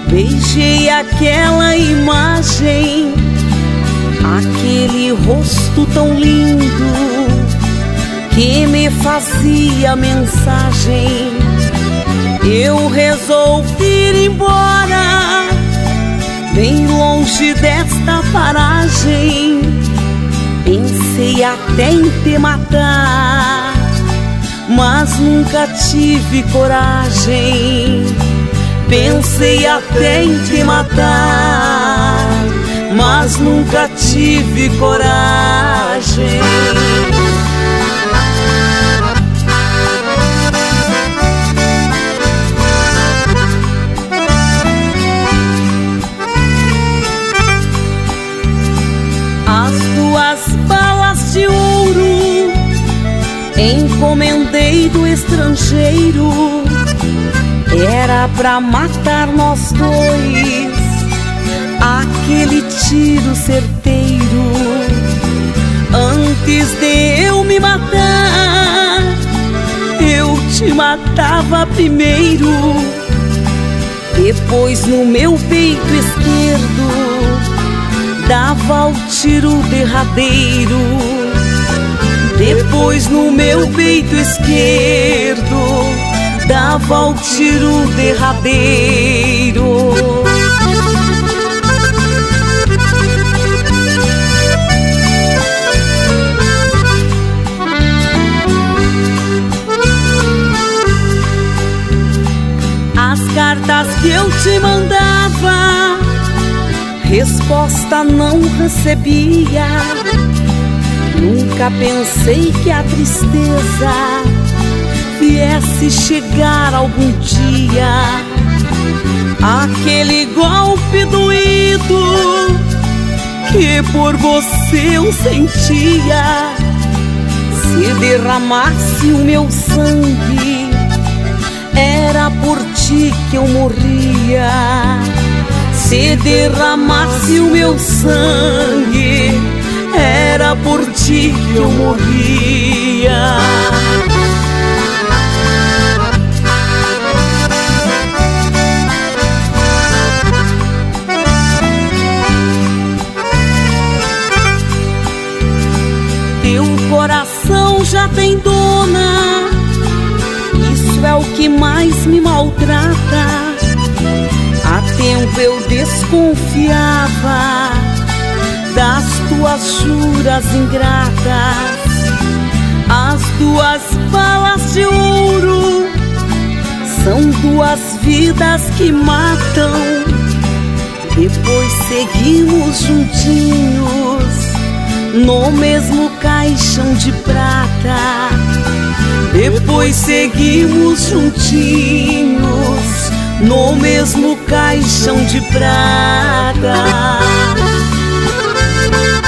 Beijei aquela imagem, aquele rosto tão lindo que me fazia mensagem. Eu resolvi ir embora, bem longe desta paragem. Pensei até em te matar, mas nunca tive coragem. Pensei até em te matar, mas nunca tive coragem. As duas balas de ouro encomendei do estrangeiro, era pra matar nós dois, aquele tiro certeiro. Antes de eu me matar, eu te matava primeiro. Depois no meu peito esquerdo dava o tiro derradeiro. Depois no meu peito esquerdo dava o tiro derradeiro. As cartas que eu te mandava, resposta não recebia. Nunca pensei que a tristeza viesse chegar algum dia. Aquele golpe doído que por você eu sentia, se derramasse o meu sangue, era por ti que eu morria. Se derramasse o meu sangue, era por ti que eu morria. Teu coração já tem dona, isso é o que mais me maltrata. Há tempo eu desconfiava das tuas juras ingratas. As duas balas de ouro são duas vidas que matam. Depois seguimos juntinhos no mesmo caixão de prata. Depois seguimos juntinhos no mesmo caixão de prata.